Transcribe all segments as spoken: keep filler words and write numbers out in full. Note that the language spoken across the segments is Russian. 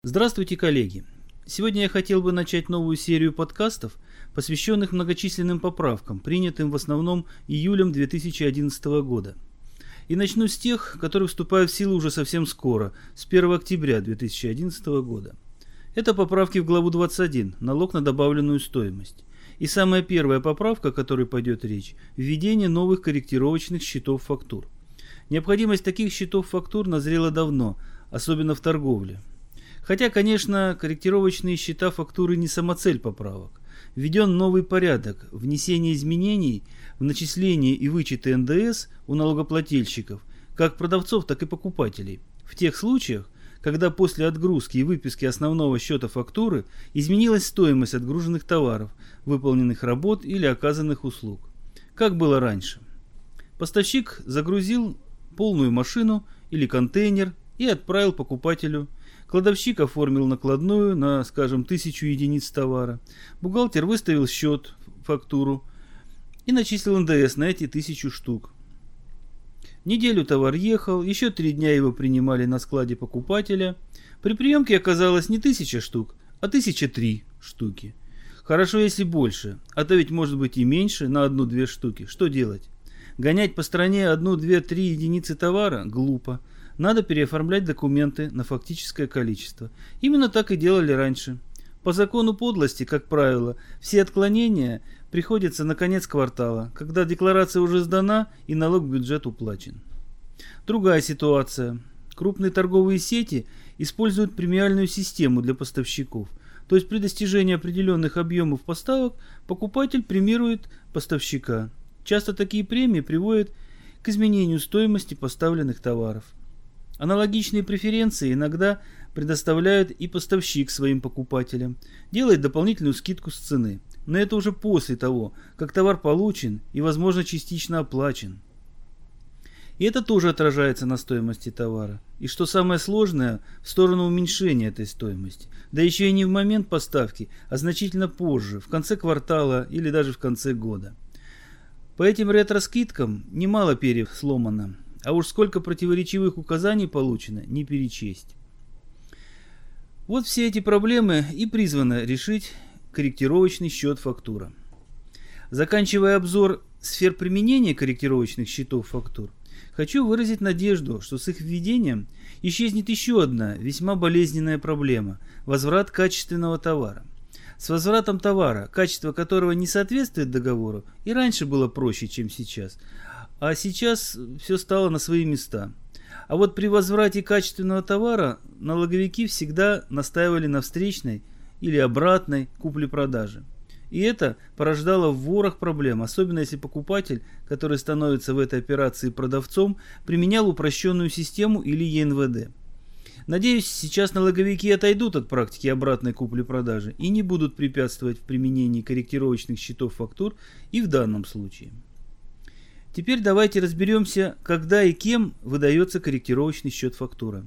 Здравствуйте, коллеги! Сегодня я хотел бы начать новую серию подкастов, посвященных многочисленным поправкам, принятым в основном июлем две тысячи одиннадцатого года. И начну с тех, которые вступают в силу уже совсем скоро, с первого октября две тысячи одиннадцатого года. Это поправки в главу двадцать один «Налог на добавленную стоимость». И самая первая поправка, о которой пойдет речь – введение новых корректировочных счетов фактур. Необходимость таких счетов фактур назрела давно, особенно в торговле. Хотя, конечно, корректировочные счета фактуры не самоцель поправок. Введен новый порядок внесения изменений в начисление и вычеты эн дэ эс у налогоплательщиков, как продавцов, так и покупателей, в тех случаях, когда после отгрузки и выписки основного счета фактуры изменилась стоимость отгруженных товаров, выполненных работ или оказанных услуг. Как было раньше. Поставщик загрузил полную машину или контейнер и отправил покупателю. Кладовщик оформил накладную на, скажем, тысячу единиц товара. Бухгалтер выставил счет, фактуру и начислил эн дэ эс на эти тысячу штук. Неделю товар ехал, еще три дня его принимали на складе покупателя. При приемке оказалось не тысяча штук, а тысяча три штуки. Хорошо, если больше, а то ведь может быть и меньше на одну-две штуки. Что делать? Гонять по стране одну-две-три единицы товара? Глупо. Надо переоформлять документы на фактическое количество. Именно так и делали раньше. По закону подлости, как правило, все отклонения приходятся на конец квартала, когда декларация уже сдана и налог в бюджет уплачен. Другая ситуация. Крупные торговые сети используют премиальную систему для поставщиков. То есть при достижении определенных объемов поставок покупатель премирует поставщика. Часто такие премии приводят к изменению стоимости поставленных товаров. Аналогичные преференции иногда предоставляют и поставщик своим покупателям, делает дополнительную скидку с цены. Но это уже после того, как товар получен и, возможно, частично оплачен. И это тоже отражается на стоимости товара. И что самое сложное, в сторону уменьшения этой стоимости. Да еще и не в момент поставки, а значительно позже, в конце квартала или даже в конце года. По этим ретро-скидкам немало перьев сломано. А уж сколько противоречивых указаний получено, не перечесть. Вот все эти проблемы и призвано решить корректировочный счет фактура. Заканчивая обзор сфер применения корректировочных счетов фактур, хочу выразить надежду, что с их введением исчезнет еще одна весьма болезненная проблема – возврат качественного товара. С возвратом товара, качество которого не соответствует договору, и раньше было проще, чем сейчас – а сейчас все стало на свои места. А вот при возврате качественного товара налоговики всегда настаивали на встречной или обратной купле-продаже. И это порождало в ворох проблем, особенно если покупатель, который становится в этой операции продавцом, применял упрощенную систему или е эн вэ дэ. Надеюсь, сейчас налоговики отойдут от практики обратной купли-продажи и не будут препятствовать в применении корректировочных счетов фактур и в данном случае. Теперь давайте разберемся, когда и кем выдается корректировочный счет фактуры.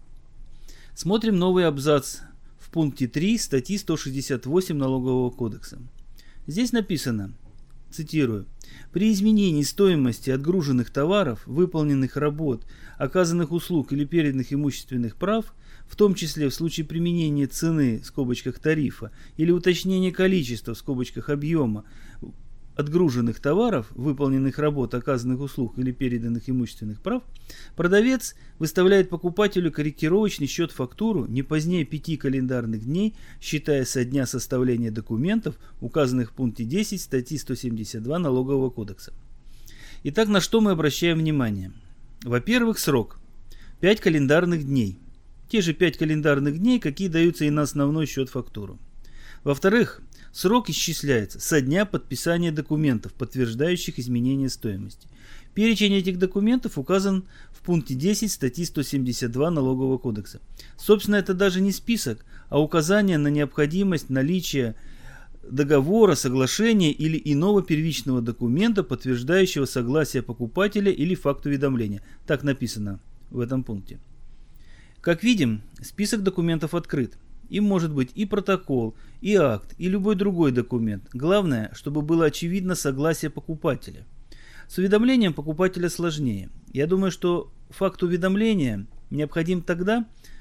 Смотрим новый абзац в пункте три статьи сто шестьдесят восемь Налогового кодекса. Здесь написано, цитирую, «При изменении стоимости отгруженных товаров, выполненных работ, оказанных услуг или переданных имущественных прав, в том числе в случае применения цены в скобочках тарифа или уточнения количества в скобочках объема, отгруженных товаров, выполненных работ, оказанных услуг или переданных имущественных прав, продавец выставляет покупателю корректировочный счет фактуру не позднее пяти календарных дней, считая со дня составления документов, указанных в пункте десять статьи сто семьдесят два Налогового кодекса. Итак, на что мы обращаем внимание? Во-первых, срок. пять календарных дней. Те же пять календарных дней, какие даются и на основной счет фактуру. Во-вторых, срок исчисляется со дня подписания документов, подтверждающих изменение стоимости. Перечень этих документов указан в пункте десять статьи сто семьдесят два Налогового кодекса. Собственно, это даже не список, а указание на необходимость наличия договора, соглашения или иного первичного документа, подтверждающего согласие покупателя или факт уведомления. Так написано в этом пункте. Как видим, список документов открыт. Им может быть и протокол, и акт, и любой другой документ. Главное, чтобы было очевидно согласие покупателя. С уведомлением покупателя сложнее. Я думаю, что факт уведомления необходим тогда,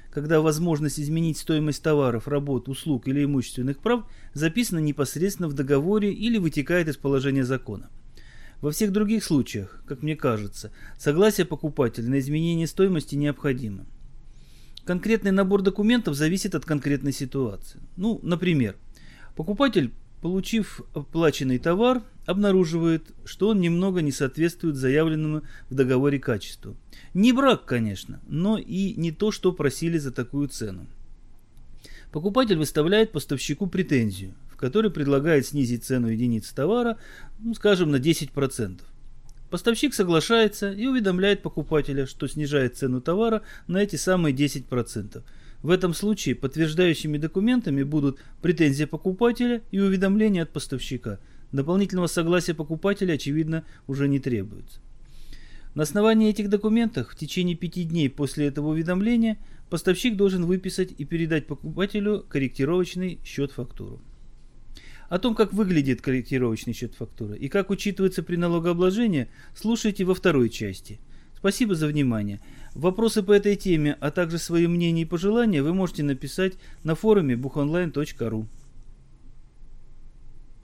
когда возможность изменить стоимость товаров, работ, услуг или имущественных прав записана непосредственно в договоре или вытекает из положения закона. Во всех других случаях, как мне кажется, согласие покупателя на изменение стоимости необходимо. Конкретный набор документов зависит от конкретной ситуации. Ну, например, покупатель, получив оплаченный товар, обнаруживает, что он немного не соответствует заявленному в договоре качеству. Не брак, конечно, но и не то, что просили за такую цену. Покупатель выставляет поставщику претензию, в которой предлагает снизить цену единицы товара, ну, скажем, на десять процентов. Поставщик соглашается и уведомляет покупателя, что снижает цену товара на эти самые десять процентов. В этом случае подтверждающими документами будут претензия покупателя и уведомление от поставщика. Дополнительного согласия покупателя, очевидно, уже не требуется. На основании этих документов в течение пяти дней после этого уведомления поставщик должен выписать и передать покупателю корректировочный счет-фактуру. О том, как выглядит корректировочный счет-фактуры и как учитывается при налогообложении, слушайте во второй части. Спасибо за внимание. Вопросы по этой теме, а также свои мнения и пожелания вы можете написать на форуме бухонлайн точка ру.